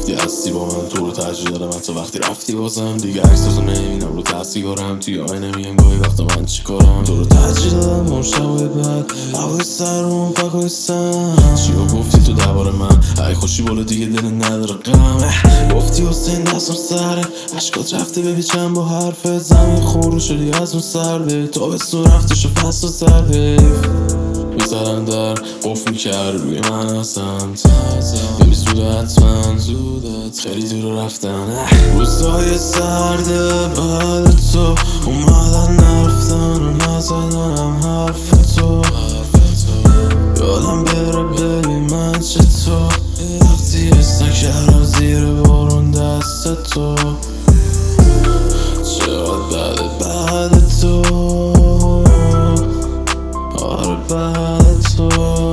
وقتی هستی با من تو رو ترجیح دارم، حتی وقتی رفتی بازم دیگه عکساتو نمیبینم رو تصویرم توی آینه میگم گاهی وقتا من چی کارم. تو رو ترجیح دادم اون شبای بعد هوای سرم پاکستان چیا گفتی تو درباره من؟ ای خوشی بالا دیگه دل نداره غم. گفتی حسین دستم سره عشقات رفته ببی چند با حرفت زمین خورو شدی از اون سر به تابستون رفته شو فصل و سر میزدن در قفل میکرد روی من هستم ببی زوده حتما خیلی دور رفتن. روزای سرد بعد تو اومدن نرفتن و نزدنم حرف تو یادم بره ببی من چطور وقتی اسنک کردم زیر بارون دست تو چقدر بعد تو آره بعد تو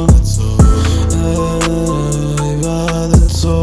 ای بعد تو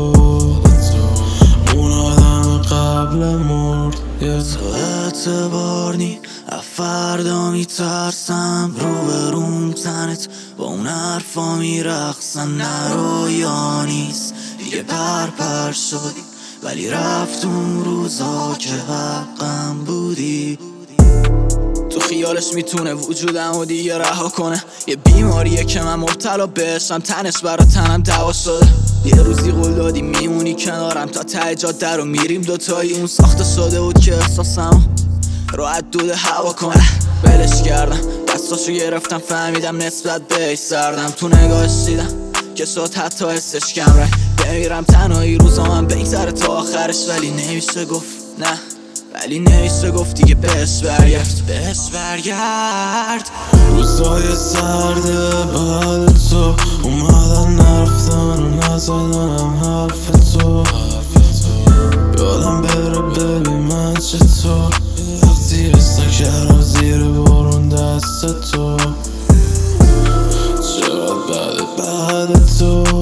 اون آدم قبل مرد تو اعتبار نی فردا میترسم روبروم تنت با اون حرفا میرقصن نرو یا نیست دیگه پر شدی ولی رفت اون روزا که حقم بودی. تو خیالش میتونه وجودم و دیگه رها کنه، یه بیماریه که من مبتلا بهشم تنش برا تنم دوا شده. یه روزی قول دادی میمونی کنارم تا ته جاده رو میریم دوتایی، اون ساخته شده بود که احساسم راحت دود هوا کنه. ولش کردم دستاشو گرفتم فهمیدم نسبت بهش سردم، تو نگاهش دیدم که شد حتی حسش کم رای بمیرم تنهایی روزا من بگذره تا آخرش، ولی نمیشه گفت نه ولی نمیشه گفت دیگه بهش برگرد. روزای سرد بعد تو اومدن نرفتن و نزدنم حرف تو یادم بره ببی من چطور وقتی اسنک کردم زیر بارون دست تو چقدر بعد تو